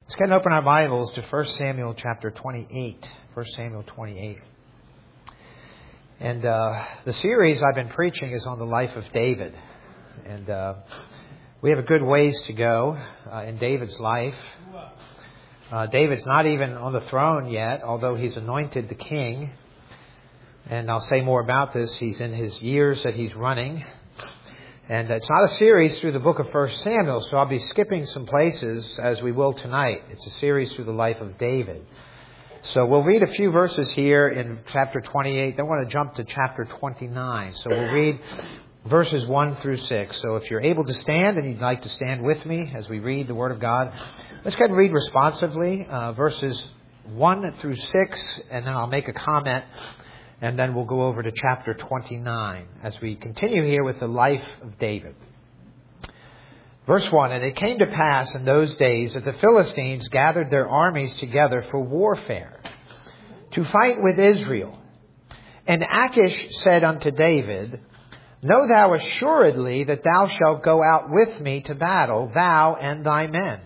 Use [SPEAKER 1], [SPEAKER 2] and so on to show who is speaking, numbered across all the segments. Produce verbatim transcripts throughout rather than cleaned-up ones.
[SPEAKER 1] Let's go and open our Bibles to First Samuel chapter twenty-eight. First Samuel twenty-eight. And uh, the series I've been preaching is on the life of David. And uh, we have a good ways to go uh, in David's life. Uh, David's not even on the throne yet, although he's anointed the king. And I'll say more about this. He's in his years that he's running. And it's not a series through the book of First Samuel, so I'll be skipping some places as we will tonight. It's a series through the life of David. So we'll read a few verses here in chapter twenty-eight. Then I want to jump to chapter twenty-nine. So we'll read verses one through six. So if you're able to stand and you'd like to stand with me as we read the Word of God, let's go ahead and read responsively uh, verses one through six, and then I'll make a comment. And then we'll go over to chapter twenty-nine as we continue here with the life of David. Verse one, and it came to pass in those days that the Philistines gathered their armies together for warfare, to fight with Israel. And Achish said unto David, Know thou assuredly that thou shalt go out with me to battle, thou and thy men.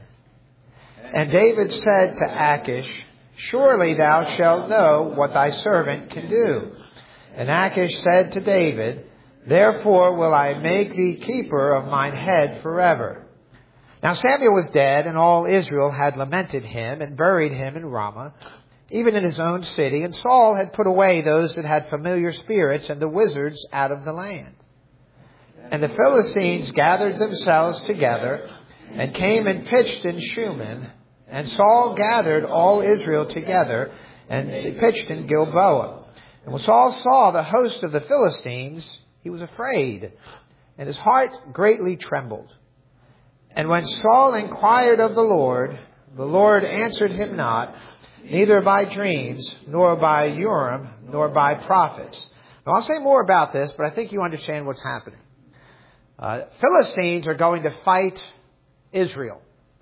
[SPEAKER 1] And David said to Achish, Surely thou shalt know what thy servant can do. And Achish said to David, Therefore will I make thee keeper of mine head forever. Now Samuel was dead, and all Israel had lamented him, and buried him in Ramah, even in his own city. And Saul had put away those that had familiar spirits and the wizards out of the land. And the Philistines gathered themselves together, and came and pitched in Shunem. And Saul gathered all Israel together, and they pitched in Gilboa. And when Saul saw the host of the Philistines, he was afraid, and his heart greatly trembled. And when Saul inquired of the Lord, the Lord answered him not, neither by dreams, nor by Urim, nor by prophets. Now I'll say more about this, but I think you understand what's happening. Uh, Philistines are going to fight Israel.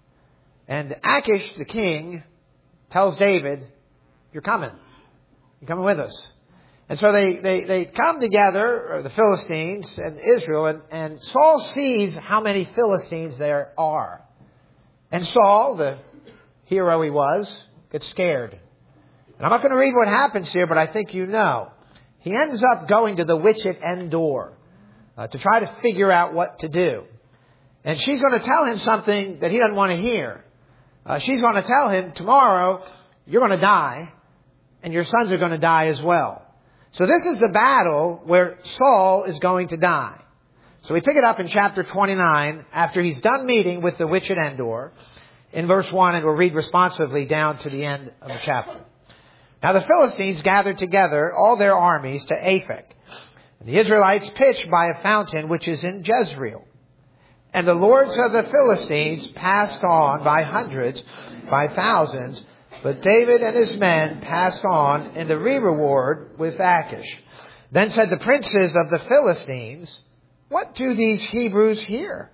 [SPEAKER 1] And Achish, the king, tells David, You're coming. You're coming with us. And so they, they, they come together, the Philistines and Israel, and, and Saul sees how many Philistines there are. And Saul, the hero he was, gets scared. And I'm not going to read what happens here, but I think you know. He ends up going to the witch at Endor uh, to try to figure out what to do. And she's going to tell him something that he doesn't want to hear. Uh, she's going to tell him, tomorrow, you're going to die, and your sons are going to die as well. So this is the battle where Saul is going to die. So we pick it up in chapter twenty-nine, after he's done meeting with the witch at Endor, in verse one, and we'll read responsively down to the end of the chapter. Now the Philistines gathered together all their armies to Aphek, and the Israelites pitched by a fountain which is in Jezreel. And the lords of the Philistines passed on by hundreds, by thousands, but David and his men passed on in the rereward with Achish. Then said the princes of the Philistines, What do these Hebrews here?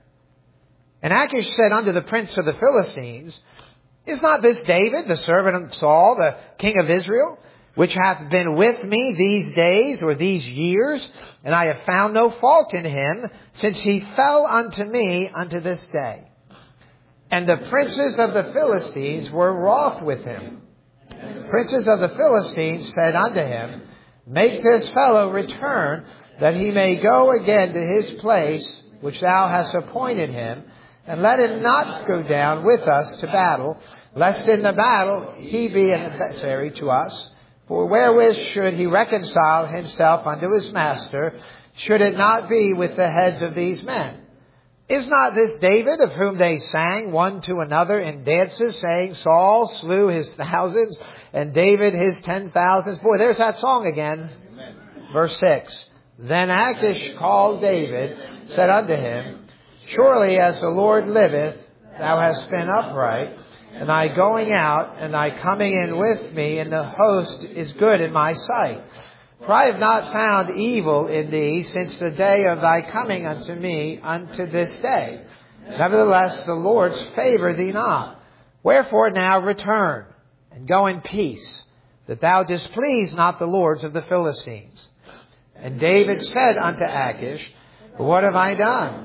[SPEAKER 1] And Achish said unto the prince of the Philistines, Is not this David, the servant of Saul, the king of Israel, which hath been with me these days or these years, and I have found no fault in him, since he fell unto me unto this day. And the princes of the Philistines were wroth with him. The princes of the Philistines said unto him, Make this fellow return, that he may go again to his place, which thou hast appointed him, and let him not go down with us to battle, lest in the battle he be an adversary to us. For wherewith should he reconcile himself unto his master, should it not be with the heads of these men? Is not this David, of whom they sang one to another in dances, saying, Saul slew his thousands, and David his ten thousands? Boy, there's that song again. Amen. Verse six. Then Achish called David, said unto him, Surely as the Lord liveth, thou hast been upright, and thy going out and thy coming in with me in the host is good in my sight. For I have not found evil in thee since the day of thy coming unto me unto this day. Nevertheless, the Lord's favour thee not. Wherefore now return, and go in peace, that thou displease not the lords of the Philistines. And David said unto Achish, What have I done?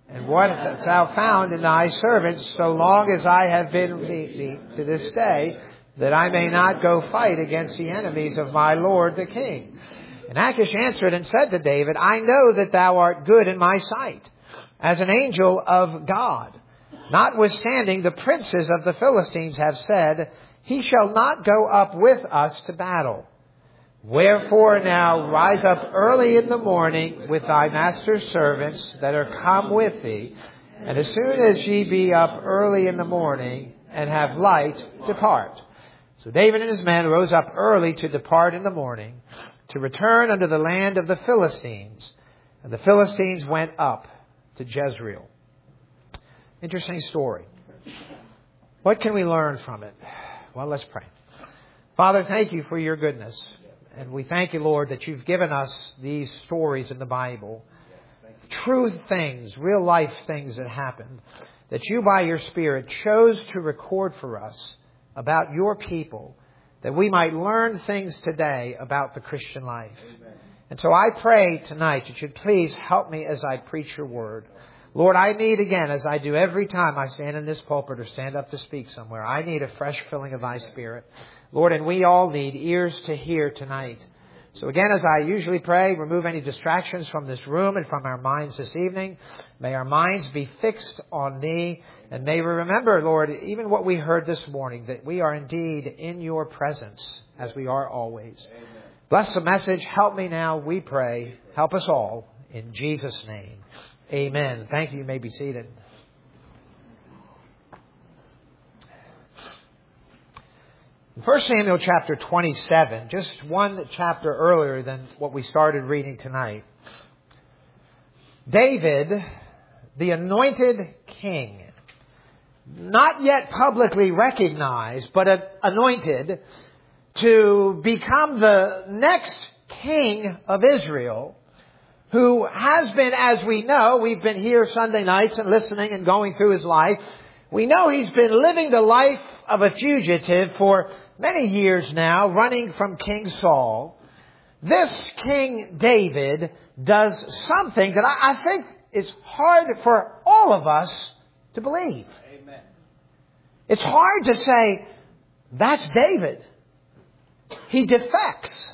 [SPEAKER 1] And what hast thou found in thy servant, so long as I have been thee to this day, that I may not go fight against the enemies of my lord the king? And Achish answered and said to David, I know that thou art good in my sight, as an angel of God. Notwithstanding, the princes of the Philistines have said, he shall not go up with us to battle. Wherefore now rise up early in the morning with thy master's servants that are come with thee, and as soon as ye be up early in the morning and have light, depart. So David and his men rose up early to depart in the morning, to return unto the land of the Philistines. And the Philistines went up to Jezreel. Interesting story. What can we learn from it? Well, let's pray. Father, thank you for your goodness. And we thank you, Lord, that you've given us these stories in the Bible. True things, real life things that happened, that you by your Spirit chose to record for us about your people, that we might learn things today about the Christian life. Amen. And so I pray tonight that you'd please help me as I preach your word. Lord, I need again, as I do every time I stand in this pulpit or stand up to speak somewhere, I need a fresh filling of thy Spirit. Lord, and we all need ears to hear tonight. So again, as I usually pray, remove any distractions from this room and from our minds this evening. May our minds be fixed on thee. And may we remember, Lord, even what we heard this morning, that we are indeed in your presence as we are always. Amen. Bless the message. Help me now, we pray. Help us all. In Jesus' name. Amen. Thank you. You may be seated. First Samuel chapter twenty-seven, just one chapter earlier than what we started reading tonight. David, the anointed king, not yet publicly recognized, but anointed to become the next king of Israel, who has been, as we know, we've been here Sunday nights and listening and going through his life. We know he's been living the life of a fugitive for many years now, running from King Saul. This King David does something that I, I think is hard for all of us to believe. Amen. It's hard to say, that's David. He defects.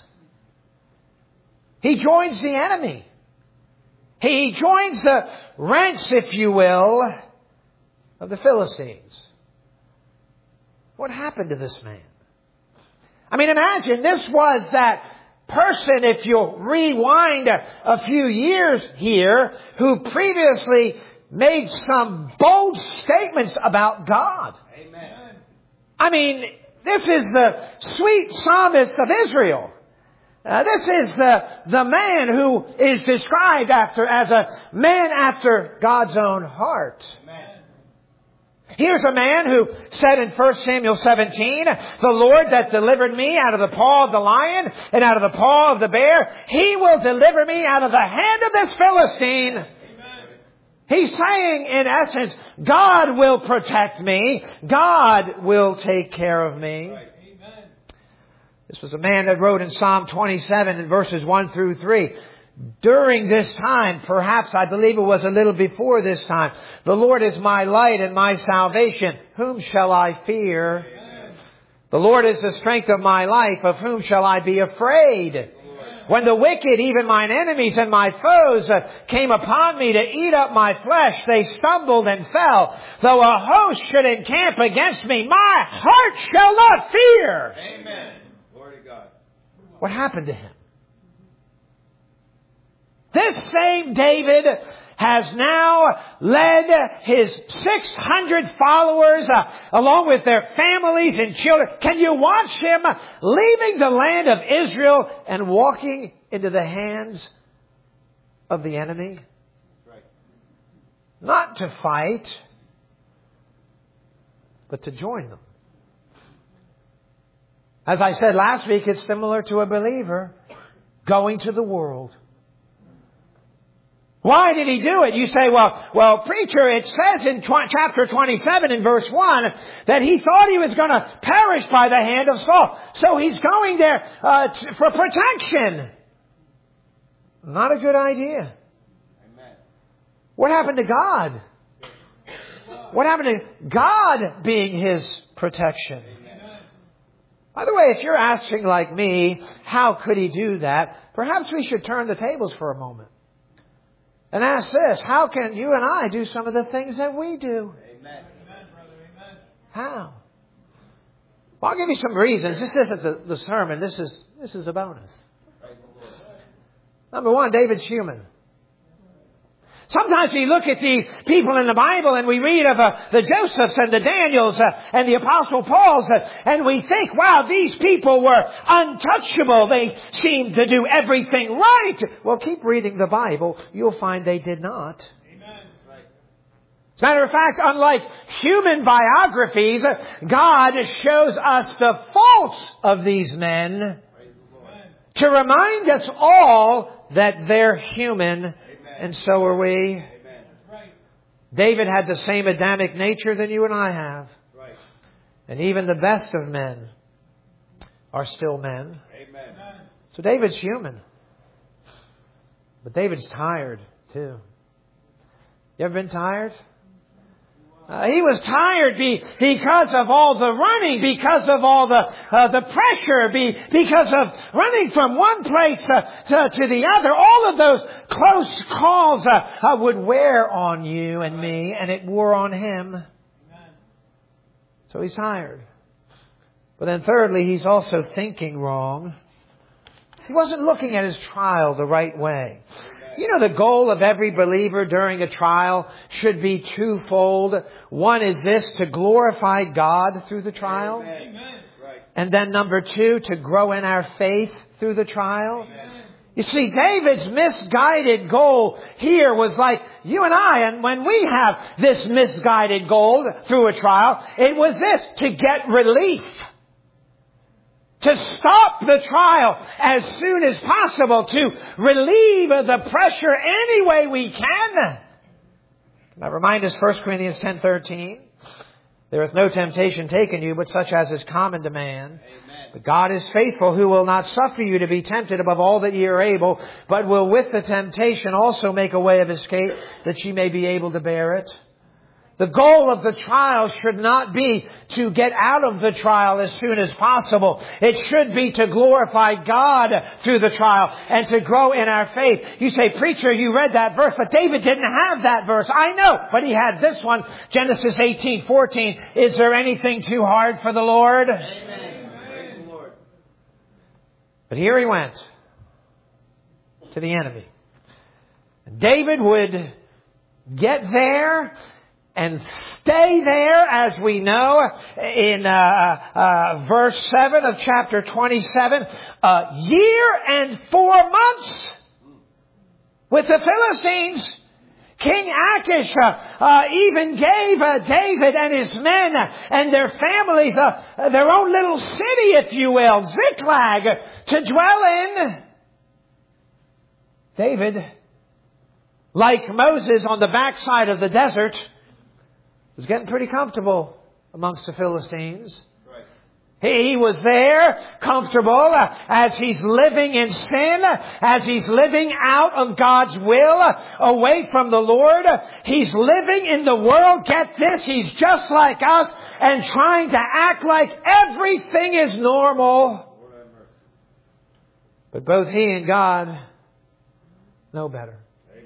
[SPEAKER 1] He joins the enemy. He joins the ranks, if you will, of the Philistines. What happened to this man? I mean, imagine this was that person, if you'll rewind a, a few years here, who previously made some bold statements about God. Amen. I mean, this is the sweet psalmist of Israel. Uh, this is uh, the man who is described after as a man after God's own heart. Amen. Here's a man who said in First Samuel seventeen, the Lord that delivered me out of the paw of the lion and out of the paw of the bear, he will deliver me out of the hand of this Philistine. Amen. He's saying, in essence, God will protect me. God will take care of me. Right. This was a man that wrote in Psalm twenty-seven in verses one through three. During this time, perhaps I believe it was a little before this time, the Lord is my light and my salvation. Whom shall I fear? Amen. The Lord is the strength of my life. Of whom shall I be afraid? Amen. When the wicked, even mine enemies and my foes, uh, came upon me to eat up my flesh, they stumbled and fell. Though a host should encamp against me, my heart shall not fear. Amen. What happened to him? This same David has now led his six hundred followers uh, along with their families and children. Can you watch him leaving the land of Israel and walking into the hands of the enemy? Right. Not to fight, but to join them. As I said last week, it's similar to a believer going to the world. Why did he do it? You say, well, well, preacher, it says in tw- chapter twenty-seven in verse one that he thought he was going to perish by the hand of Saul. So he's going there uh, t- for protection. Not a good idea. Amen. What happened to God? What happened to God being His protection? By the way, if you're asking like me, how could He do that? Perhaps we should turn the tables for a moment and ask this: how can you and I do some of the things that we do?
[SPEAKER 2] Amen.
[SPEAKER 1] How? Well, I'll give you some reasons. This isn't the, the sermon. This is this is a bonus. Number one, David's human. Sometimes we look at these people in the Bible and we read of uh, the Josephs and the Daniels uh, and the Apostle Pauls uh, and we think, wow, these people were untouchable. They seemed to do everything right. Well, keep reading the Bible. You'll find they did not.
[SPEAKER 2] Amen. Right.
[SPEAKER 1] As a matter of fact, unlike human biographies, uh, God shows us the faults of these men to remind us all that they're human. And so are we.
[SPEAKER 2] Amen.
[SPEAKER 1] David had the same Adamic nature than you and I have.
[SPEAKER 2] Right.
[SPEAKER 1] And even the best of men are still men.
[SPEAKER 2] Amen.
[SPEAKER 1] So David's human. But David's tired too. You ever been tired? Uh, he was tired be, because of all the running, because of all the uh, the pressure, be, because of running from one place uh, to, to the other. All of those close calls uh, uh, would wear on you and me, and it wore on him. So he's tired. But then thirdly, he's also thinking wrong. He wasn't looking at his trial the right way. You know, the goal of every believer during a trial should be twofold. One is this: to glorify God through the trial.
[SPEAKER 2] Amen.
[SPEAKER 1] And then number two, to grow in our faith through the trial.
[SPEAKER 2] Amen.
[SPEAKER 1] You see, David's misguided goal here was like you and I. And when we have this misguided goal through a trial, it was this: to get relief. To stop the trial as soon as possible. To relieve the pressure any way we can. Now remind us, First Corinthians ten thirteen. There is no temptation taken you, but such as is common to man.
[SPEAKER 2] Amen.
[SPEAKER 1] But God is faithful, who will not suffer you to be tempted above all that ye are able, but will with the temptation also make a way of escape, that ye may be able to bear it. The goal of the trial should not be to get out of the trial as soon as possible. It should be to glorify God through the trial and to grow in our faith. You say, preacher, you read that verse, but David didn't have that verse. I know, but he had this one, Genesis eighteen fourteen. Is there anything too hard for the Lord?
[SPEAKER 2] Amen. Praise the Lord.
[SPEAKER 1] But here he went to the enemy. David would get there and stay there, as we know, in uh, uh, verse seven of chapter twenty-seven, a year and four months with the Philistines. King Achish uh, uh, even gave uh, David and his men and their families uh, their own little city, if you will, Ziklag, to dwell in. David, like Moses on the backside of the desert, was getting pretty comfortable amongst the Philistines.
[SPEAKER 2] Right.
[SPEAKER 1] He, he was there, comfortable, uh, as he's living in sin, as he's living out of God's will, uh, away from the Lord. Uh, he's living in the world. Get this, he's just like us and trying to act like everything is normal. But both he and God know better.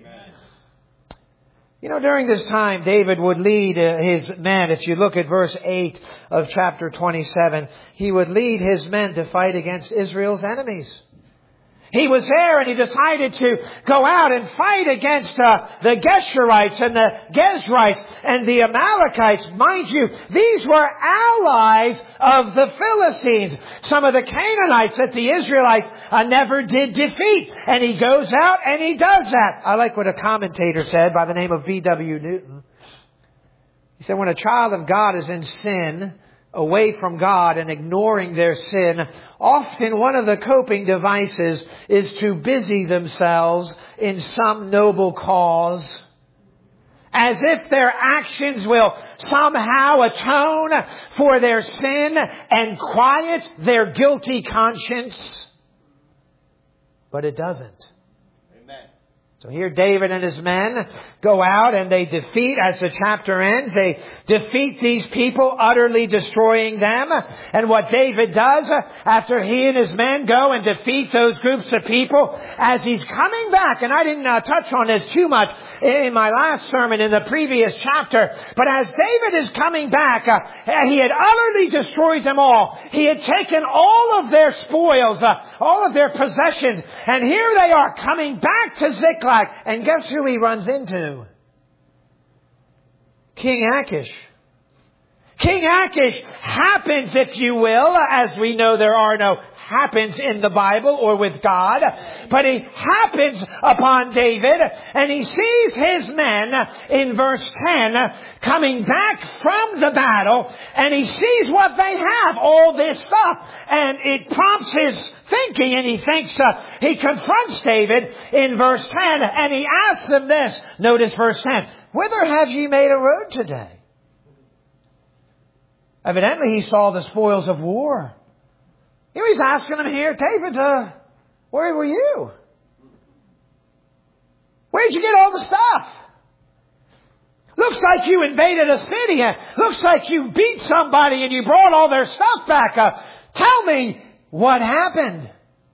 [SPEAKER 1] You know, during this time, David would lead uh, his men. If you look at verse eight of chapter twenty-seven, he would lead his men to fight against Israel's enemies. He was there and he decided to go out and fight against uh, the Geshurites and the Gezrites and the Amalekites. Mind you, these were allies of the Philistines. Some of the Canaanites that the Israelites uh, never did defeat. And he goes out and he does that. I like what a commentator said by the name of B W Newton. He said, when a child of God is in sin, away from God and ignoring their sin, often one of the coping devices is to busy themselves in some noble cause, as if their actions will somehow atone for their sin and quiet their guilty conscience. But it doesn't.
[SPEAKER 2] Amen.
[SPEAKER 1] So here David and his men go out and they defeat, as the chapter ends, they defeat these people, utterly destroying them. And what David does after he and his men go and defeat those groups of people, as he's coming back, and I didn't uh, touch on this too much in my last sermon in the previous chapter, but as David is coming back, uh, he had utterly destroyed them all. He had taken all of their spoils, uh, all of their possessions, and here they are coming back to Ziklag. And guess who he runs into? King Achish. King Achish happens, if you will, as we know there are no happens in the Bible or with God, but he happens upon David, and he sees his men in verse ten coming back from the battle, and he sees what they have, all this stuff, and it prompts his thinking, and he thinks, uh, he confronts David in verse ten, and he asks him this. Notice verse ten. Whither have ye made a road today? Evidently he saw the spoils of war. You know, he's asking him here, David, uh, where were you? Where'd you get all the stuff? Looks like you invaded a city. Looks like you beat somebody and you brought all their stuff back. Uh, tell me what happened.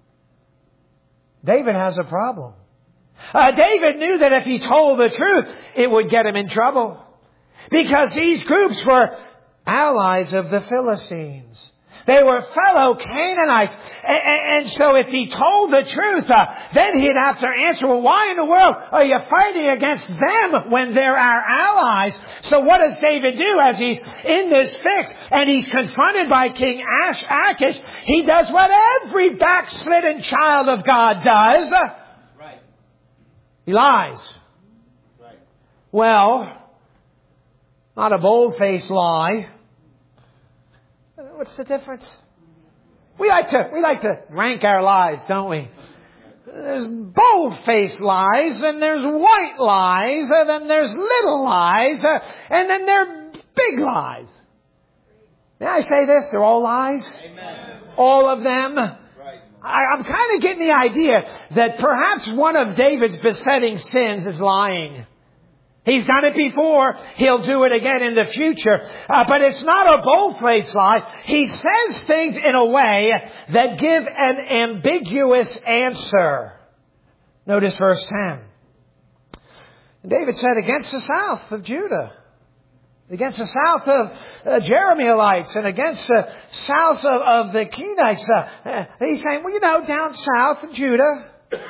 [SPEAKER 1] David has a problem. Uh, David knew that if he told the truth, it would get him in trouble. Because these groups were allies of the Philistines. They were fellow Canaanites. And, and so if he told the truth, uh, then he'd have to answer, well, why in the world are you fighting against them when they're our allies? So what does David do as he's in this fix and he's confronted by King Ash, Achish? He does what every backslidden child of God does.
[SPEAKER 2] Right.
[SPEAKER 1] He lies.
[SPEAKER 2] Right.
[SPEAKER 1] Well, not a bold-faced lie. What's the difference? We like to, we like to rank our lies, don't we? There's bold-faced lies, and there's white lies, and then there's little lies, uh, and then there are big lies. May I say this? They're all lies.
[SPEAKER 2] Amen.
[SPEAKER 1] All of them.
[SPEAKER 2] Right.
[SPEAKER 1] I, I'm kind of getting the idea that perhaps one of David's besetting sins is lying. He's done it before. He'll do it again in the future. Uh, but it's not a bold-faced lie. He says things in a way that give an ambiguous answer. Notice verse ten. David said, against the south of Judah, against the south of uh, Jerahmeelites, and against the south of, of the Kenites. Uh, uh, he's saying, well, you know, down south of Judah.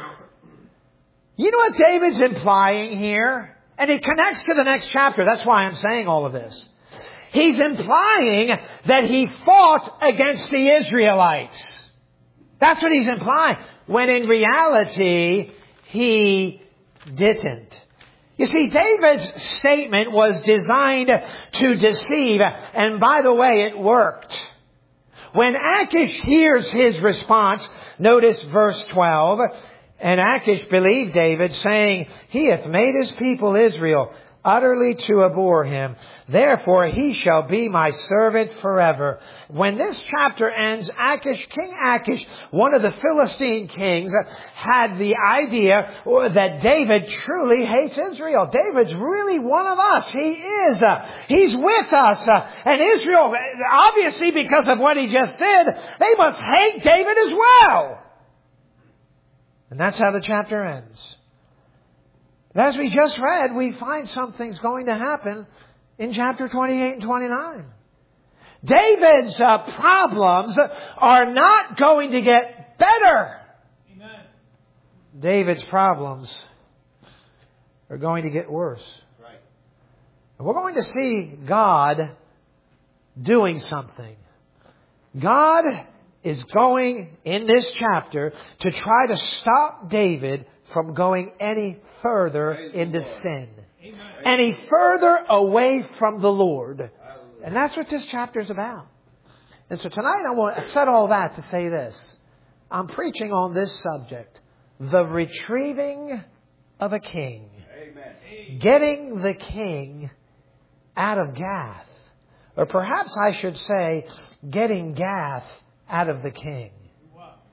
[SPEAKER 1] You know what David's implying here? And it connects to the next chapter. That's why I'm saying all of this. He's implying that he fought against the Israelites. That's what he's implying. When in reality, he didn't. You see, David's statement was designed to deceive. And by the way, it worked. When Achish hears his response, notice verse twelve. And Achish believed David, saying, he hath made his people Israel utterly to abhor him. Therefore he shall be my servant forever. When this chapter ends, Achish, King Achish, one of the Philistine kings, had the idea that David truly hates Israel. David's really one of us. He is. Uh, he's with us. Uh, and Israel, obviously because of what he just did, they must hate David as well. And that's how the chapter ends. And as we just read, we find something's going to happen in chapter twenty-eight and twenty-nine. David's uh, problems are not going to get better.
[SPEAKER 2] Amen.
[SPEAKER 1] David's problems are going to get worse.
[SPEAKER 2] Right.
[SPEAKER 1] And we're going to see God doing something. God is going in this chapter to try to stop David from going any further into sin.
[SPEAKER 2] Amen.
[SPEAKER 1] Any further away from the Lord. And that's what this chapter is about. And so tonight I want to set all that to say this. I'm preaching on this subject. The retrieving of a king.
[SPEAKER 2] Amen.
[SPEAKER 1] Getting the king out of Gath. Or perhaps I should say, getting Gath out of the king.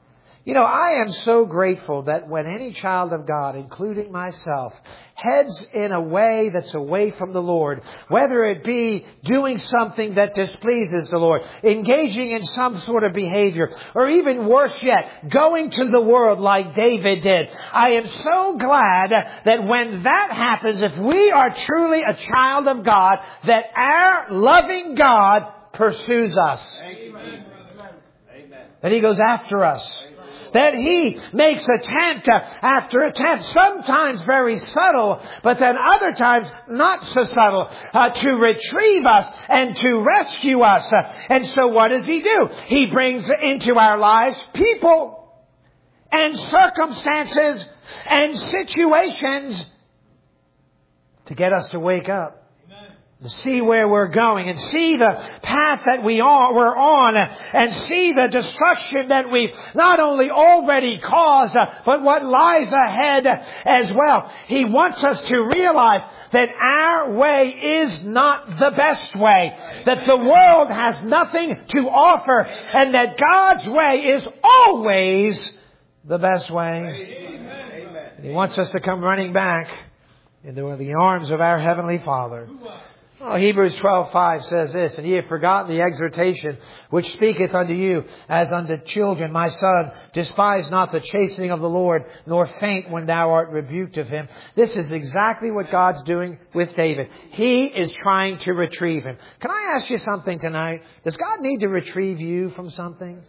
[SPEAKER 1] You know, I am so grateful that when any child of God, including myself, heads in a way that's away from the Lord, whether it be doing something that displeases the Lord, engaging in some sort of behavior, or even worse yet, going to the world like David did, I am so glad that when that happens, if we are truly a child of God, that our loving God pursues us.
[SPEAKER 2] Amen.
[SPEAKER 1] That He goes after us. That He makes attempt after attempt, sometimes very subtle, but then other times not so subtle, uh, to retrieve us and to rescue us. Uh, and so what does He do? He brings into our lives people and circumstances and situations to get us to wake up. To see where we're going and see the path that we are, we're on, and see the destruction that we've not only already caused, but what lies ahead as well. He wants us to realize that our way is not the best way, that the world has nothing to offer, and that God's way is always the best way. And He wants us to come running back into the arms of our Heavenly Father. Oh, Hebrews twelve five says this, and ye have forgotten the exhortation which speaketh unto you as unto children. My son, despise not the chastening of the Lord, nor faint when thou art rebuked of Him. This is exactly what God's doing with David. He is trying to retrieve him. Can I ask you something tonight? Does God need to retrieve you from something?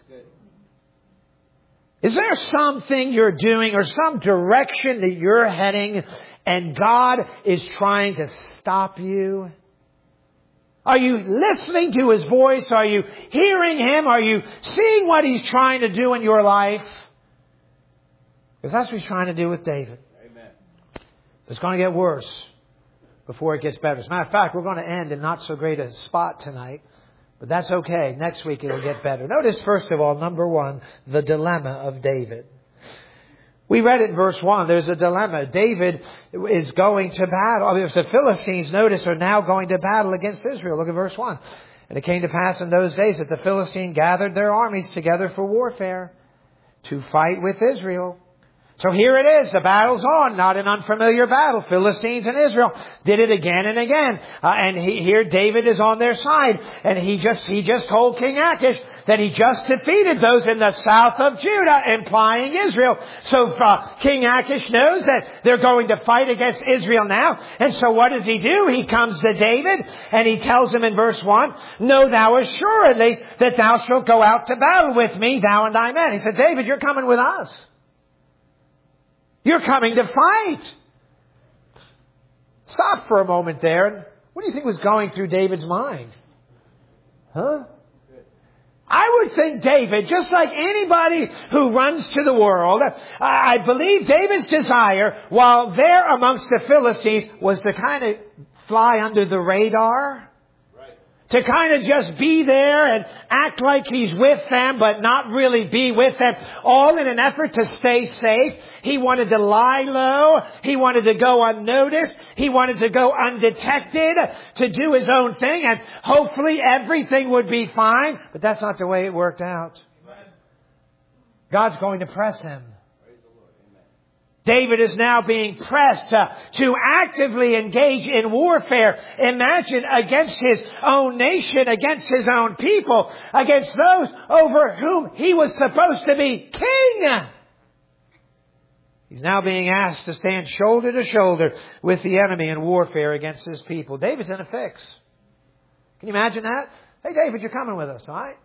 [SPEAKER 1] Is there something you're doing or some direction that you're heading and God is trying to stop you? Are you listening to His voice? Are you hearing Him? Are you seeing what He's trying to do in your life? Because that's what He's trying to do with David.
[SPEAKER 2] Amen.
[SPEAKER 1] It's going to get worse before it gets better. As a matter of fact, we're going to end in not so great a spot tonight. But that's okay. Next week it'll get better. Notice, first of all, number one, the dilemma of David. We read it in verse one. There's a dilemma. David is going to battle. I mean, the Philistines, notice, are now going to battle against Israel. Look at verse one. And it came to pass in those days that the Philistines gathered their armies together for warfare to fight with Israel. So here it is. The battle's on. Not an unfamiliar battle. Philistines and Israel did it again and again. Uh, and he, here David is on their side. And he just, he just told King Achish that he just defeated those in the south of Judah, implying Israel. So uh, King Achish knows that they're going to fight against Israel now. And so what does he do? He comes to David and he tells him in verse one, know thou assuredly that thou shalt go out to battle with me, thou and thy men. He said, David, you're coming with us. You're coming to fight. Stop for a moment there. What do you think was going through David's mind? Huh? I would think David, just like anybody who runs to the world, I believe David's desire while there amongst the Philistines was to kind of fly under the radar. To kind of just be there and act like he's with them, but not really be with them, all in an effort to stay safe. He wanted to lie low. He wanted to go unnoticed. He wanted to go undetected, to do his own thing, and hopefully everything would be fine. But that's not the way it worked out. God's going to press him. David is now being pressed uh, to actively engage in warfare. Imagine, against his own nation, against his own people, against those over whom he was supposed to be king. He's now being asked to stand shoulder to shoulder with the enemy in warfare against his people. David's in a fix. Can you imagine that? Hey, David, you're coming with us, all right?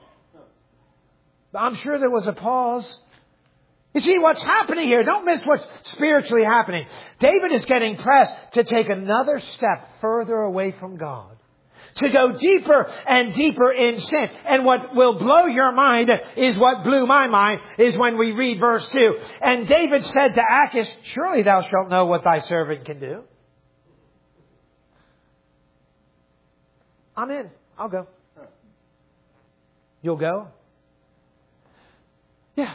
[SPEAKER 1] I'm sure there was a pause. You see what's happening here. Don't miss what's spiritually happening. David is getting pressed to take another step further away from God. To go deeper and deeper in sin. And what will blow your mind is what blew my mind, is when we read verse two. And David said to Achish, surely thou shalt know what thy servant can do. I'm in. I'll go. You'll go? Yeah.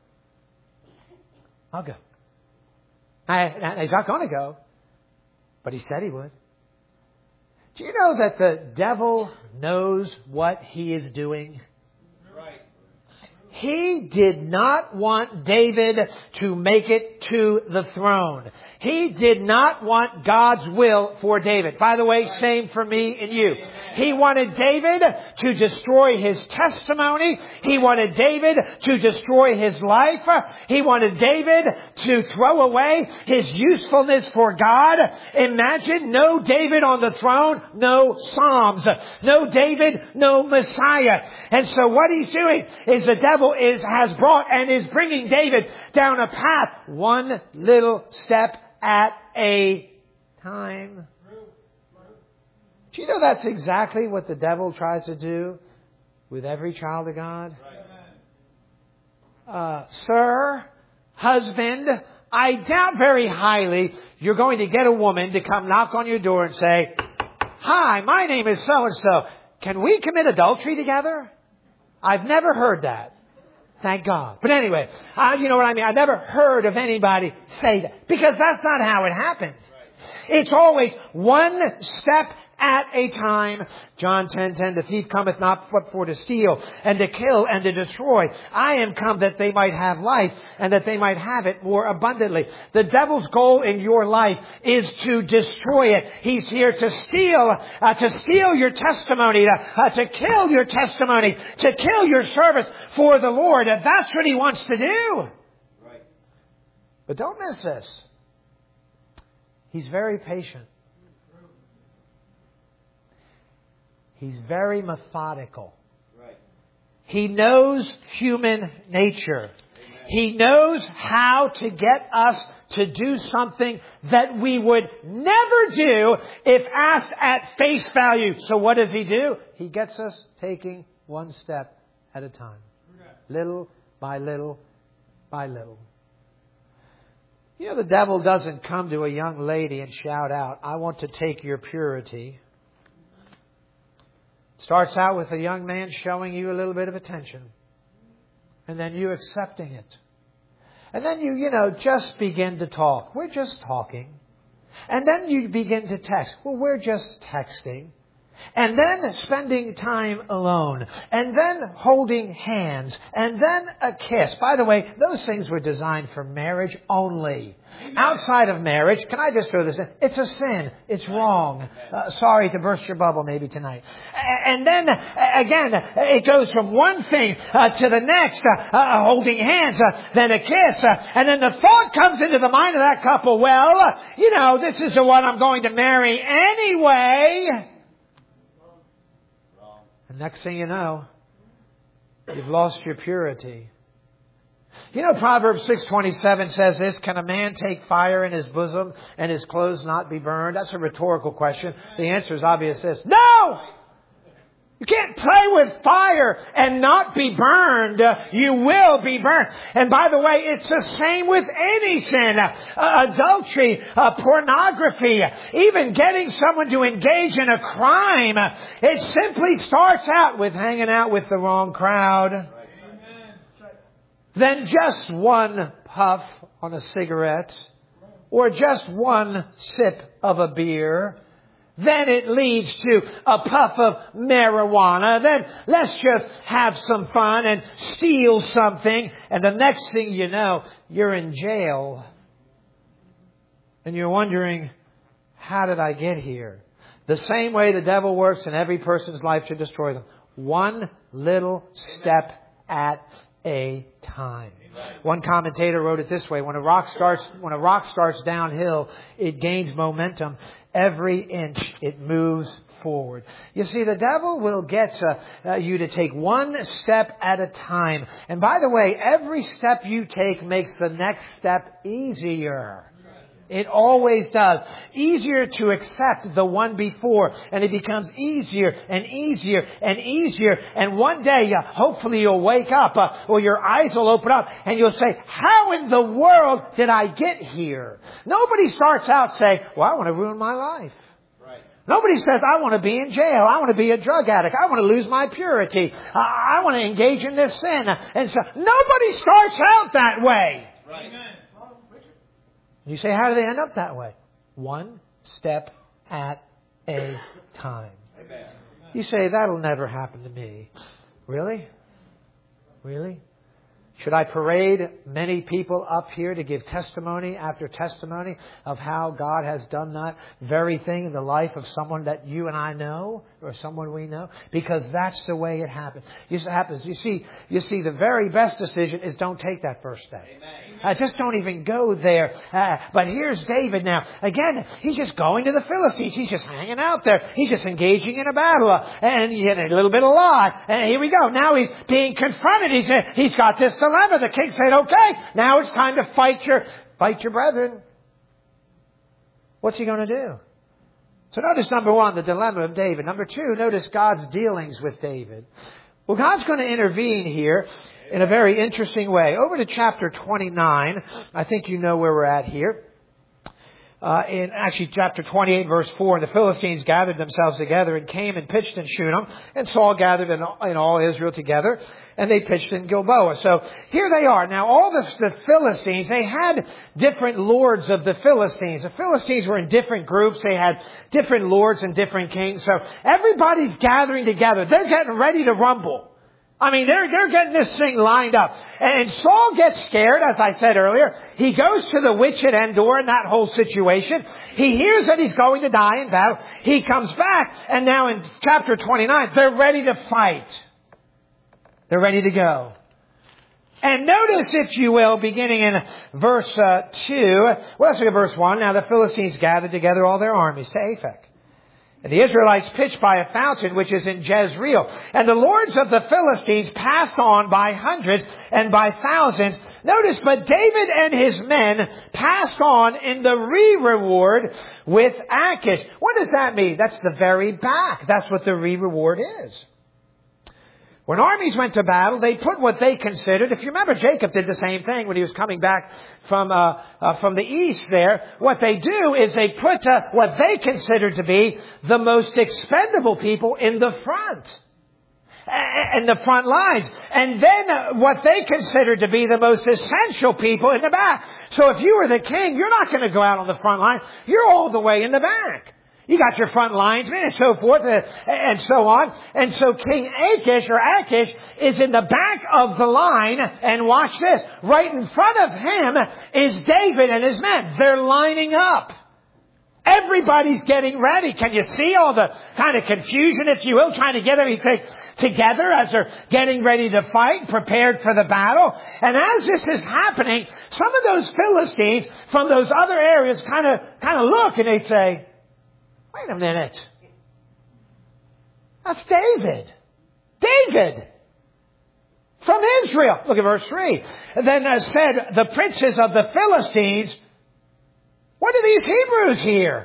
[SPEAKER 1] I'll go. Now, he's not going to go, but he said he would. Do you know that the devil knows what he is doing?
[SPEAKER 2] Right.
[SPEAKER 1] He did not want David to make it to the throne. He did not want God's will for David. By the way, same for me and you. He wanted David to destroy his testimony. He wanted David to destroy his life. He wanted David to throw away his usefulness for God. Imagine no David on the throne, no Psalms. No David, no Messiah. And so what he's doing is the devil is has brought and is bringing David down a path one little step at a time. Do you know that's exactly what the devil tries to do with every child of God? Uh, sir, husband, I doubt very highly you're going to get a woman to come knock on your door and say, "Hi, my name is so-and-so. Can we commit adultery together?" I've never heard that. Thank God. But anyway, uh, you know what I mean? I've never heard of anybody say that. Because that's not how it happens. It's always one step at a time. John ten ten, the thief cometh not but for to steal and to kill and to destroy. I am come that they might have life and that they might have it more abundantly. The devil's goal in your life is to destroy it. He's here to steal, uh, to steal your testimony, to, uh, to kill your testimony, to kill your service for the Lord. And that's what he wants to do. Right. But don't miss this. He's very patient. He's very methodical. Right. He knows human nature. Amen. He knows how to get us to do something that we would never do if asked at face value. So what does he do? He gets us taking one step at a time. Little by little by little. You know, the devil doesn't come to a young lady and shout out, "I want to take your purity." Starts out with a young man showing you a little bit of attention. And then you accepting it. And then you, you know, just begin to talk. We're just talking. And then you begin to text. Well, we're just texting. And then spending time alone. And then holding hands. And then a kiss. By the way, those things were designed for marriage only. Outside of marriage, can I just throw this in? It's a sin. It's wrong. Uh, sorry to burst your bubble maybe tonight. And then, again, it goes from one thing uh, to the next. Uh, uh, holding hands. Uh, then a kiss. Uh, and then the thought comes into the mind of that couple, well, uh, you know, this is the one I'm going to marry anyway. And next thing you know, you've lost your purity. You know, Proverbs six twenty-seven says this, "Can a man take fire in his bosom and his clothes not be burned?" That's a rhetorical question. The answer is obvious. This. No! You can't play with fire and not be burned. You will be burned. And by the way, it's the same with any sin. Uh, adultery, uh, pornography, even getting someone to engage in a crime. It simply starts out with hanging out with the wrong crowd. Then just one puff on a cigarette or just one sip of a beer. Then it leads to a puff of marijuana. Then let's just have some fun and steal something. And the next thing you know, you're in jail. And you're wondering, how did I get here? The same way the devil works in every person's life to destroy them. One little step at a time. One commentator wrote it this way: when a rock starts, when a rock starts downhill, it gains momentum. Every inch it moves forward. You see, the devil will get uh, uh, you to take one step at a time. And by the way, every step you take makes the next step easier. It always does. Easier to accept the one before. And it becomes easier and easier and easier. And one day, uh, hopefully you'll wake up uh, or your eyes will open up and you'll say, how in the world did I get here? Nobody starts out saying, well, I want to ruin my life. Right. Nobody says, I want to be in jail. I want to be a drug addict. I want to lose my purity. Uh, I want to engage in this sin. And so nobody starts out that way. Right. Amen. You say, how do they end up that way? One step at a time. Amen. You say, that'll never happen to me. Really? Really? Should I parade many people up here to give testimony after testimony of how God has done that very thing in the life of someone that you and I know or someone we know? Because that's the way it happens. It happens. You see, you see, the very best decision is don't take that first step. Uh, just don't even go there. Uh, but here's David now. Again, he's just going to the Philistines. He's just hanging out there. He's just engaging in a battle. Uh, and he had a little bit of lie. And here we go. Now he's being confronted. He's, uh, he's got this dilemma. The king said, okay, now it's time to fight your, fight your brethren. What's he going to do? So notice number one, the dilemma of David. Number two, notice God's dealings with David. Well, God's going to intervene here in a very interesting way. Over to chapter twenty-nine. I think you know where we're at here. Uh, in actually chapter twenty-eight, verse four, the Philistines gathered themselves together and came and pitched in Shunem, and Saul gathered in, in all Israel together, and they pitched in Gilboa. So here they are. Now all the, the Philistines, they had different lords of the Philistines. The Philistines were in different groups. They had different lords and different kings. So everybody's gathering together. They're getting ready to rumble. I mean, they're, they're getting this thing lined up. And Saul gets scared, as I said earlier. He goes to the witch at Endor in that whole situation. He hears that he's going to die in battle. He comes back, and now in chapter twenty-nine, they're ready to fight. They're ready to go. And notice, if you will, beginning in verse uh, two, well, let's look at verse one. Now the Philistines gathered together all their armies to Aphek. And the Israelites pitched by a fountain which is in Jezreel. And the lords of the Philistines passed on by hundreds and by thousands. Notice, but David and his men passed on in the re-reward with Achish. What does that mean? That's the very back. That's what the re-reward is. When armies went to battle, they put what they considered, if you remember, Jacob did the same thing when he was coming back from uh, uh, from the east there. What they do is they put uh, what they considered to be the most expendable people in the front, in the front lines. And then uh, what they considered to be the most essential people in the back. So if you were the king, you're not going to go out on the front line. You're all the way in the back. You got your front linesmen and so forth uh, and so on. And so King Achish or Achish is in the back of the line. And watch this. Right in front of him is David and his men. They're lining up. Everybody's getting ready. Can you see all the kind of confusion, if you will, trying to get everything together as they're getting ready to fight, prepared for the battle? And as this is happening, some of those Philistines from those other areas kind of kind of look and they say, wait a minute. That's David. David. From Israel. Look at verse three. And then uh, said the princes of the Philistines, what are these Hebrews here?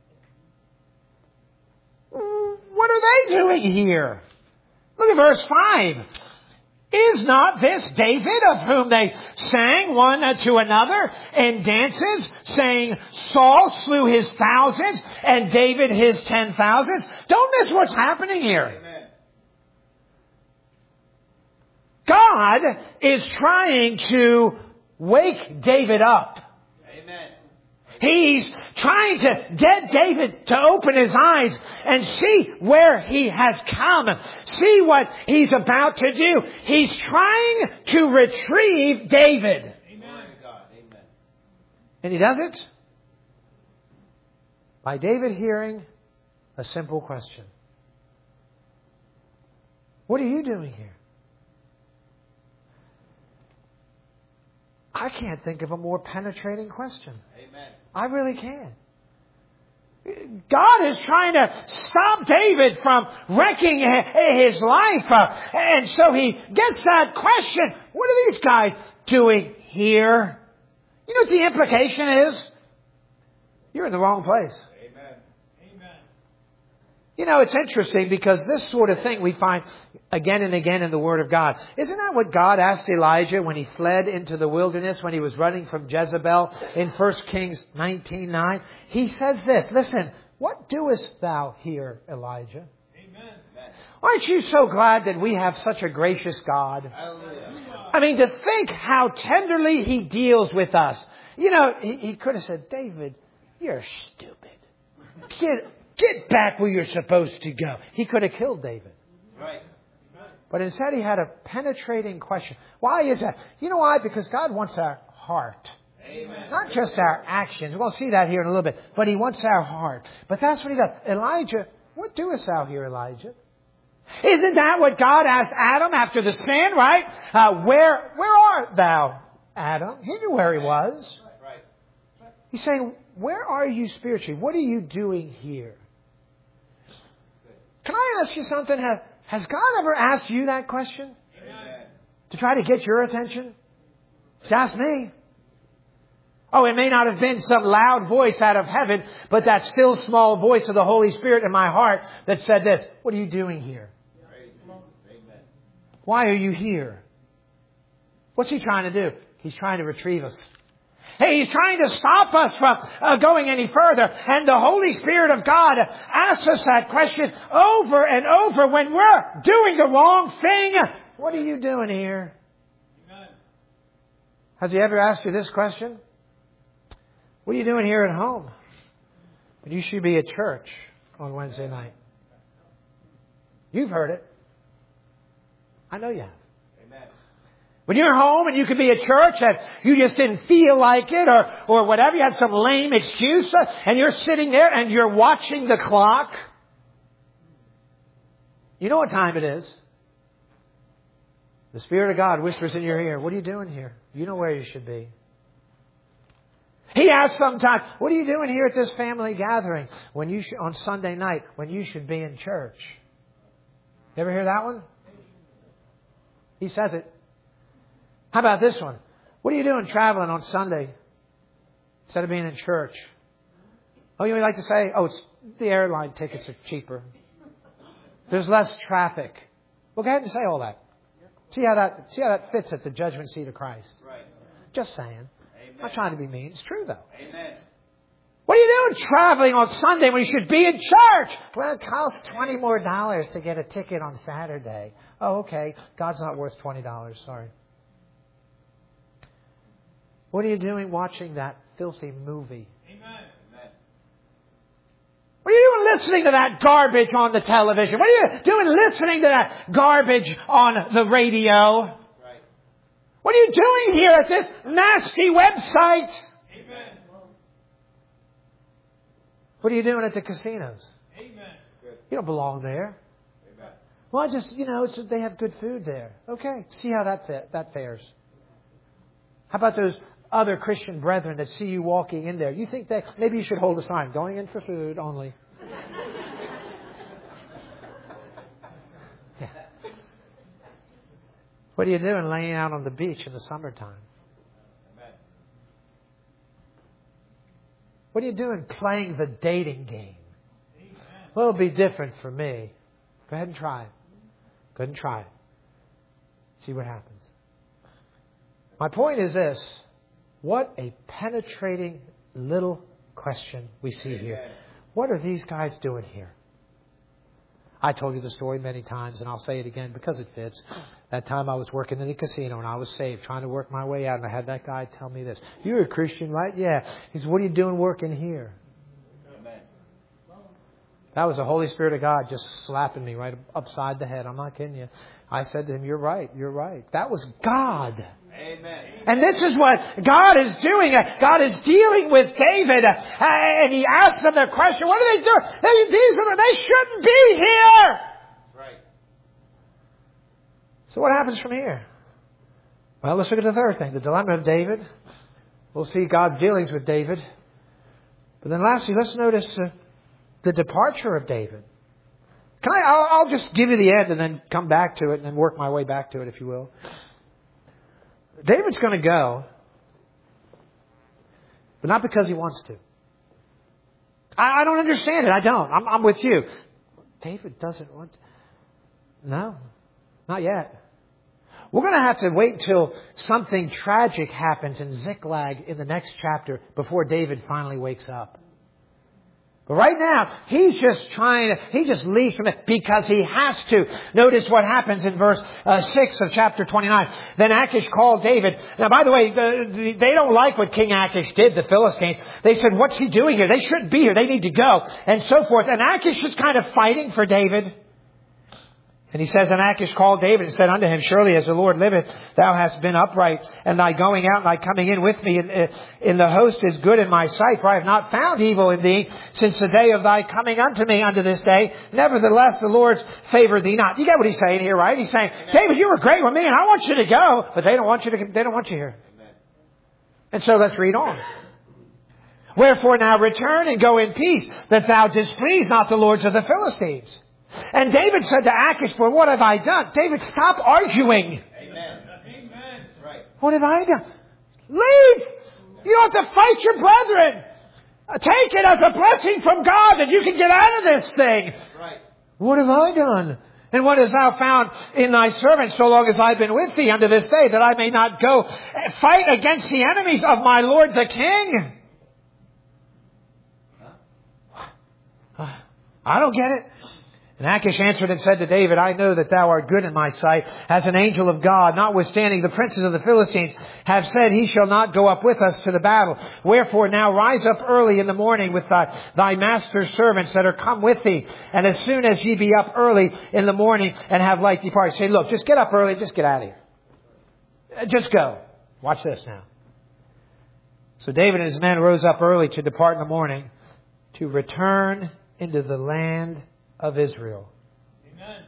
[SPEAKER 1] What are they doing here? Look at verse five. Is not this David of whom they sang one to another in dances, saying, Saul slew his thousands and David his ten thousands? Don't miss what's happening here. Amen. God is trying to wake David up.
[SPEAKER 2] Amen.
[SPEAKER 1] He's trying to get David to open his eyes and see where he has come. See what he's about to do. He's trying to retrieve David.
[SPEAKER 2] Amen. Amen.
[SPEAKER 1] And he does it by David hearing a simple question. What are you doing here? I can't think of a more penetrating question.
[SPEAKER 2] Amen.
[SPEAKER 1] I really can. God is trying to stop David from wrecking his life. And so he gets that question, what are these guys doing here? You know what the implication is? You're in the wrong place.
[SPEAKER 2] Amen. Amen.
[SPEAKER 1] You know, it's interesting because this sort of thing we find again and again in the Word of God. Isn't that what God asked Elijah when he fled into the wilderness, when he was running from Jezebel in First Kings nineteen nine? He says this, listen, what doest thou here, Elijah?
[SPEAKER 2] Amen.
[SPEAKER 1] Aren't you so glad that we have such a gracious God?
[SPEAKER 2] Hallelujah.
[SPEAKER 1] I mean, to think how tenderly he deals with us. You know, he, he could have said, David, you're stupid. Get, get back where you're supposed to go. He could have killed David.
[SPEAKER 2] Right.
[SPEAKER 1] But instead he had a penetrating question. Why is that? You know why? Because God wants our heart.
[SPEAKER 2] Amen.
[SPEAKER 1] Not just our actions. We'll see that here in a little bit. But He wants our heart. But that's what He does. Elijah, what doest thou here, Elijah? Isn't that what God asked Adam after the sin, right? Uh, where, where art thou, Adam? He knew where he was.
[SPEAKER 2] Right.
[SPEAKER 1] He's saying, where are you spiritually? What are you doing here? Can I ask you something? Has, has God ever asked you that question?
[SPEAKER 2] Amen.
[SPEAKER 1] To try to get your attention? He's asked me. Oh, it may not have been some loud voice out of heaven, but that still small voice of the Holy Spirit in my heart that said this, what are you doing here?
[SPEAKER 2] Amen.
[SPEAKER 1] Why are you here? What's He trying to do? He's trying to retrieve us. Hey, He's trying to stop us from uh, going any further. And the Holy Spirit of God asks us that question over and over when we're doing the wrong thing. What are you doing here?
[SPEAKER 2] Amen.
[SPEAKER 1] Has He ever asked you this question? What are you doing here at home? When you should be at church on Wednesday night. You've heard it. I know you have.
[SPEAKER 2] Amen.
[SPEAKER 1] When you're home and you could be at church and you just didn't feel like it or, or whatever, you had some lame excuse and you're sitting there and you're watching the clock. You know what time it is. The Spirit of God whispers in your ear, what are you doing here? You know where you should be. He asks sometimes, what are you doing here at this family gathering when you sh- on Sunday night when you should be in church? You ever hear that one? He says it. How about this one? What are you doing traveling on Sunday instead of being in church? Oh, you like to say, oh, it's the airline tickets are cheaper. There's less traffic. Well, go ahead and say all that. See how that, see how that fits at the judgment seat of Christ.
[SPEAKER 2] Right.
[SPEAKER 1] Just saying. I'm not trying to be mean. It's true, though.
[SPEAKER 2] Amen.
[SPEAKER 1] What are you doing traveling on Sunday when you should be in church? Well, it costs twenty more dollars to get a ticket on Saturday. Oh, okay. God's not worth twenty dollars. Sorry. What are you doing watching that filthy movie?
[SPEAKER 2] Amen. Amen.
[SPEAKER 1] What are you doing listening to that garbage on the television? What are you doing listening to that garbage on the radio? What are you doing here at this nasty website?
[SPEAKER 2] Amen.
[SPEAKER 1] What are you doing at the casinos?
[SPEAKER 2] Amen.
[SPEAKER 1] You don't belong there.
[SPEAKER 2] Amen.
[SPEAKER 1] Well, I just, you know, it's, they have good food there. Okay, see how that fit, that fares. How about those other Christian brethren that see you walking in there? You think that maybe you should hold a sign, going in for food only. Yeah. What are you doing laying out on the beach in the summertime?
[SPEAKER 2] Amen.
[SPEAKER 1] What are you doing playing the dating game?
[SPEAKER 2] Amen.
[SPEAKER 1] Well, it'll be different for me. Go ahead and try it. Go ahead and try it. See what happens. My point is this. What a penetrating little question we see
[SPEAKER 2] Amen.
[SPEAKER 1] here. What are these guys doing here? I told you the story many times, and I'll say it again because it fits. That time I was working in a casino, and I was saved, trying to work my way out, and I had that guy tell me this. You're a Christian, right? Yeah. He said, what are you doing working here?
[SPEAKER 2] Amen.
[SPEAKER 1] That was the Holy Spirit of God just slapping me right upside the head. I'm not kidding you. I said to him, you're right, you're right. That was God.
[SPEAKER 2] Amen.
[SPEAKER 1] And this is what God is doing. God is dealing with David. And He asks him the question, what are they doing? They, these are, they shouldn't be here.
[SPEAKER 2] Right.
[SPEAKER 1] So what happens from here? Well, let's look at the third thing, the dilemma of David. We'll see God's dealings with David. But then lastly, let's notice uh, the departure of David. Can I, I'll, I'll just give you the end and then come back to it and then work my way back to it, if you will. David's going to go, but not because he wants to. I, I don't understand it. I don't. I'm, I'm with you. David doesn't want to. No, not yet. We're going to have to wait until something tragic happens in Ziklag in the next chapter before David finally wakes up. But right now, he's just trying to, he just leaves from it because he has to. Notice what happens in verse uh, six of chapter twenty-nine. Then Achish called David. Now, by the way, the, the, they don't like what King Achish did, the Philistines. They said, what's he doing here? They shouldn't be here. They need to go. And so forth. And Achish is kind of fighting for David. And he says, and Achish called David and said unto him, surely as the Lord liveth, thou hast been upright, and thy going out and thy coming in with me in, in the host is good in my sight, for I have not found evil in thee since the day of thy coming unto me unto this day. Nevertheless, the Lord's favored thee not. You get what he's saying here, right? He's saying, Amen. David, you were great with me, and I want you to go, but they don't want you to. They don't want you here. Amen. And so let's read on. Wherefore now return and go in peace, that thou displease not the lords of the Philistines. And David said to Achish, well, what have I done? David, stop arguing.
[SPEAKER 2] Amen. Amen. Right.
[SPEAKER 1] What have I done? Leave. You don't have to fight your brethren. Take it as a blessing from God that you can get out of this thing.
[SPEAKER 2] Right.
[SPEAKER 1] What have I done? And what hast thou found in thy servant so long as I've been with thee unto this day, that I may not go fight against the enemies of my Lord the king? Huh? I don't get it. And Achish answered and said to David, I know that thou art good in my sight, as an angel of God. Notwithstanding, the princes of the Philistines have said, he shall not go up with us to the battle. Wherefore now rise up early in the morning with thy, thy master's servants that are come with thee. And as soon as ye be up early in the morning and have light departed. Say, look, just get up early, just get out of here. Just go. Watch this now. So David and his men rose up early to depart in the morning, to return into the land of Israel.
[SPEAKER 2] Amen.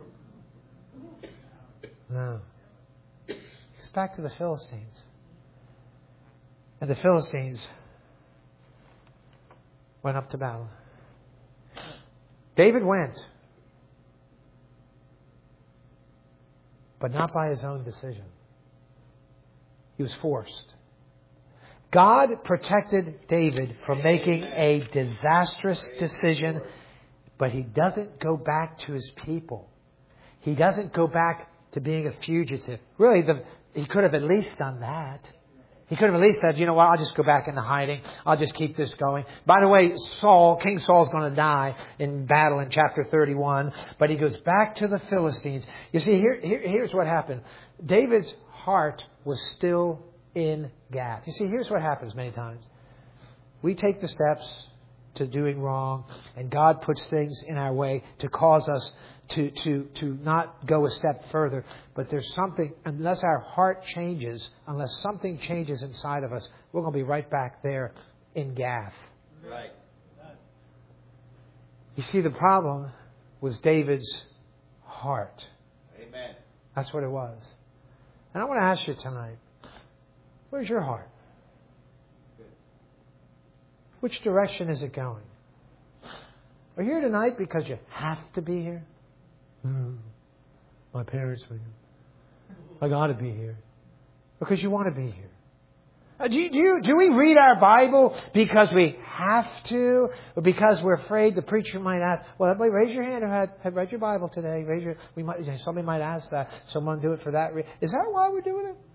[SPEAKER 1] No. It's back to the Philistines. And the Philistines went up to battle. David went, but not by his own decision. He was forced. God protected David from making a disastrous decision, but he doesn't go back to his people. He doesn't go back to being a fugitive. Really, the, he could have at least done that. He could have at least said, you know what, I'll just go back into hiding. I'll just keep this going. By the way, Saul, King Saul's going to die in battle in chapter thirty-one. But he goes back to the Philistines. You see, here, here here's what happened. David's heart was still in Gath. You see, here's what happens many times. We take the steps to doing wrong, and God puts things in our way to cause us to, to, to not go a step further. But there's something, unless our heart changes, unless something changes inside of us, we're going to be right back there in Gath.
[SPEAKER 2] Right.
[SPEAKER 1] You see, the problem was David's heart.
[SPEAKER 2] Amen.
[SPEAKER 1] That's what it was. And I want to ask you tonight, where's your heart? Which direction is it going? Are you here tonight because you have to be here? Mm, my parents are here. I got to be here. Because you want to be here. Uh, do, you, do, you, do we read our Bible because we have to? Or because we're afraid the preacher might ask, well, everybody raise your hand who had, had read your Bible today. Raise your, we might, somebody might ask that. Someone do it for that reason. Is that why we're doing it?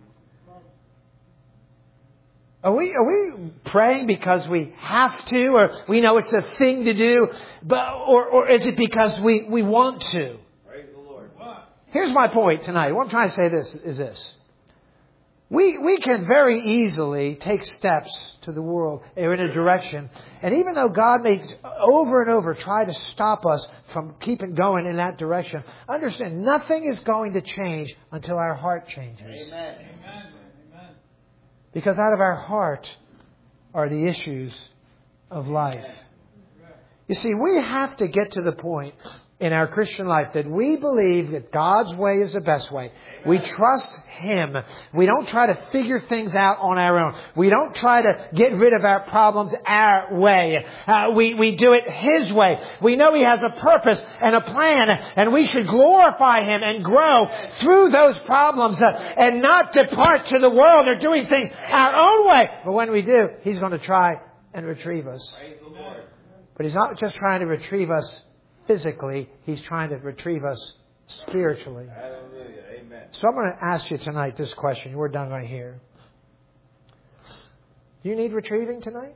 [SPEAKER 1] Are we, are we praying because we have to, or we know it's a thing to do, but, or, or is it because we, we want to?
[SPEAKER 2] Praise the Lord.
[SPEAKER 1] Here's my point tonight. What I'm trying to say this is this. We, we can very easily take steps to the world or in a direction. And even though God may over and over try to stop us from keeping going in that direction, understand nothing is going to change until our heart changes.
[SPEAKER 2] Amen.
[SPEAKER 1] Because out of our heart are the issues of life. You see, we have to get to the point in our Christian life that we believe that God's way is the best way. We trust Him. We don't try to figure things out on our own. We don't try to get rid of our problems our way. Uh, we, we do it His way. We know He has a purpose and a plan, and we should glorify Him and grow through those problems uh, and not depart to the world or doing things our own way. But when we do, He's going to try and retrieve us.
[SPEAKER 2] Praise the Lord.
[SPEAKER 1] But He's not just trying to retrieve us physically, He's trying to retrieve us spiritually.
[SPEAKER 2] Hallelujah. Amen.
[SPEAKER 1] So I'm going to ask you tonight this question. We're done right here. Do you need retrieving tonight?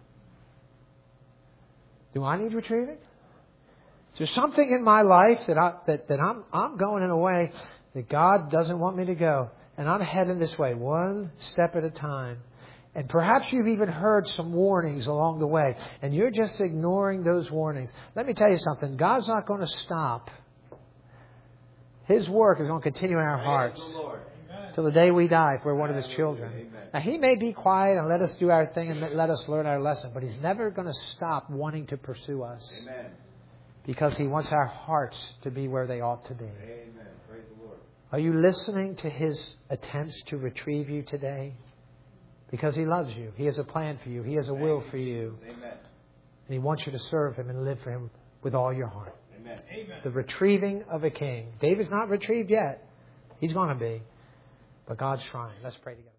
[SPEAKER 1] Do I need retrieving? Is there something in my life that I that, that I'm I'm going in a way that God doesn't want me to go, and I'm heading this way, one step at a time? And perhaps you've even heard some warnings along the way, and you're just ignoring those warnings. Let me tell you something. God's not going to stop His work is going to continue in our hearts till the day we die if we're one of His children. Now, He may be quiet and let us do our thing and let us learn our lesson, but He's never going to stop wanting to pursue us because He wants our hearts to be where they ought to be. Are you listening to His attempts to retrieve you today? Because He loves you. He has a plan for you. He has a will for you. And He wants you to serve Him and live for Him with all your heart.
[SPEAKER 2] Amen.
[SPEAKER 1] The retrieving of a king. David's not retrieved yet. He's going to be. But God's trying. Let's pray together.